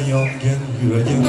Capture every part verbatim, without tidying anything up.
yongan yuragim,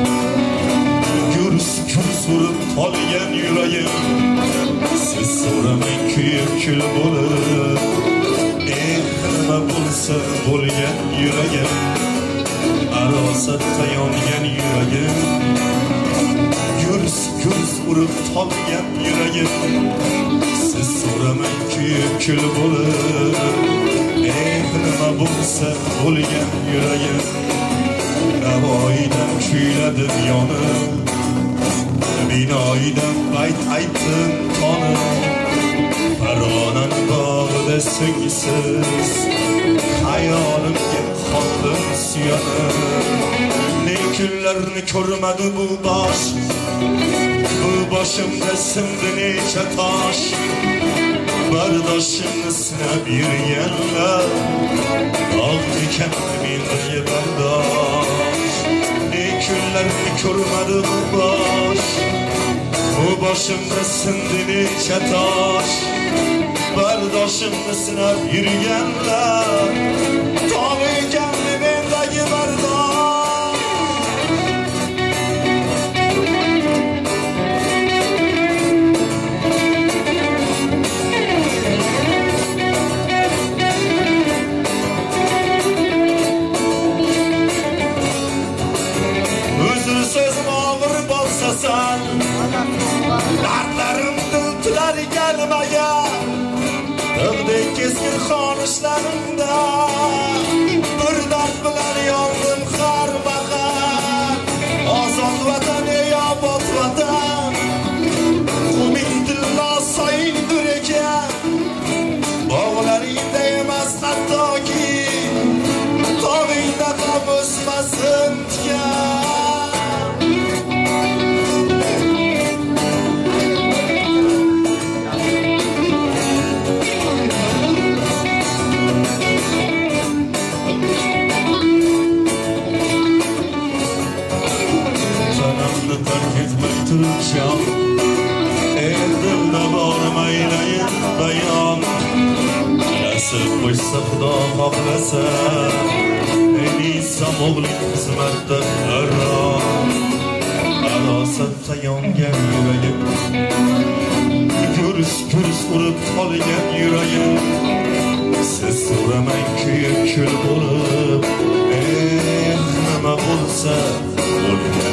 gurs gurs urib qolgan yuragim, siz so'ramang kuyib kul bo'lib, eh nima bo'lsa bo'lgan yuragim, arosatda yongan yuragim, gurs gurs urib qolgan yuragim, siz so'ramang kuyib kul bo'lib, eh nima bo'lsa bo'lgan yuragim, Navoiydan kuyladim yonib, binoyidan bayt aytdim tonib, Farg'onaning bog'ida so'ngsiz hayolimga qoldim suyanib. Ne kunlarni ko'rmadi bu bosh, bu boshimda sindi necha tosh, bardoshimni sinab yurganlar, og'rikan menga bardosh. Ne kunlarni ko'rmadi bu bosh, bu boshimda sindi necha tosh, bardoshimni sinab yurganlar, tog'ikan mendagi bardosh. Dardlarimni tilar gelmagan, dağdek keskin xonishlarımda bir dard bilan yondim har bahar. Ozod vatan ey obod vatan, umid tillo soyingdir ekan, bog'laringda emas hattoki tog'ingda ham o'smasin tikan. Turacağım, elimde bormaylayın bayon, nasib qo'ysa Xudo xohlasa, en inson o'g'ling xizmatda harom. Arosatda yongan yuragim, gurs gurs urib qolgan yuragim, siz so'ramang kuyib kul bo'lib, eh nima bo'lsa bo'lgan